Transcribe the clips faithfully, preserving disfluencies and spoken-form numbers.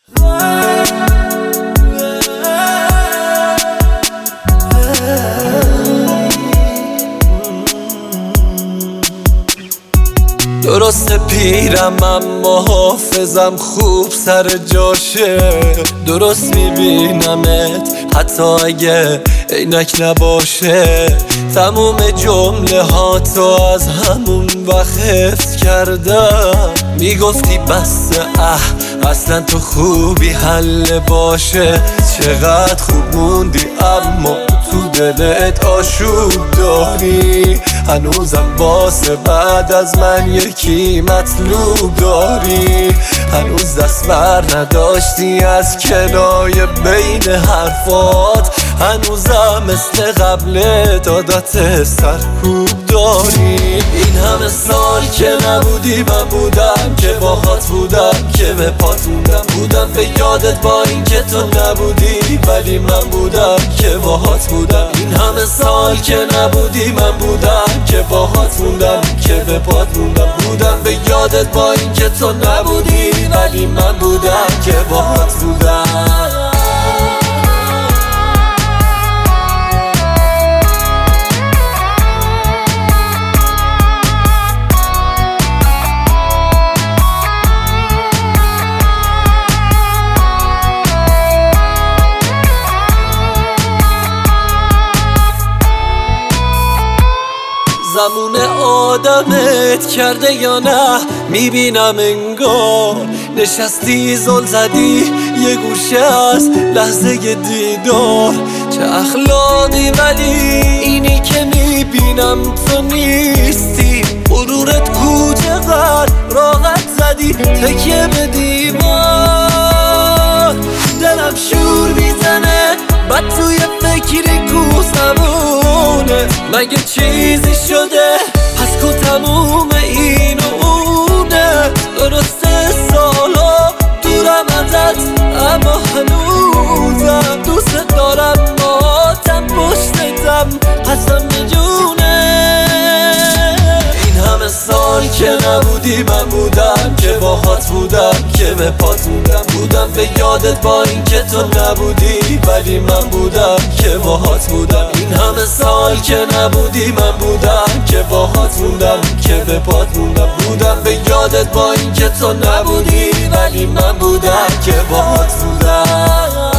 درسته پیرم اما حافظم خوب سر جاشه، درست میبینمت حتی اگه عینک نباشه. تموم جمله ها تو از همون وقت حفظ کردم. میگفتی بس اه اصلا تو خوبی حل باشه. چقدر خوب موندی اما تو دلت آشوب داری. هنوزم واسه بعد از من یکی مطلوب داری. هنوز دست بر نداشتی از کنای بین حرفات. هنوزم مثل قبل عادت سرکوب داری. این همه سال که نبودی من بودم که باهات بودم، که به پات موندم. بودم به یادت با این که تو نبودی، ولی من بودم که باهات بودم. این همه سال که نبودی من بودم که باهات موندم، که به پات موندم. بودم به یادت با این که تو نبودی، ولی من بودم که باهات بودم. زمون آدمت کرده یا نه میبینم انگار. نشستی زل زدی یه گوشه از لحظه دیدار. چه اخلاقی ولی اینی که میبینم تو نیستی. غرورت کو چقدر راحت زدی تکیه به دیوار. دلم شور میزنه بعد توی فکری کو زمونه. مگه چیزی شده پس کو تموم این و اونه. درسته سالا دورم ازت اما هنوزم دوست دارم. ماتم پشتتم حسم میجونه. این همه سال که نبودی من بودم که باهات بودم، که به پات موندم. بودم به یادت با این که تو نبودی، ولی من بودم که باهات بودم. این همه سال که نبودی من بودم که باهات موندم، که به پات موندم. بودم به یادت با این که تو نبودی، ولی من بودم که باهات بودم.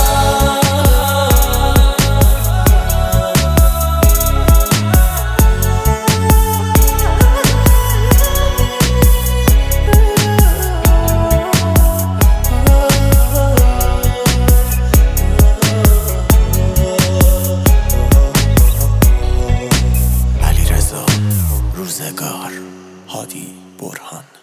روزگار هادی برهان.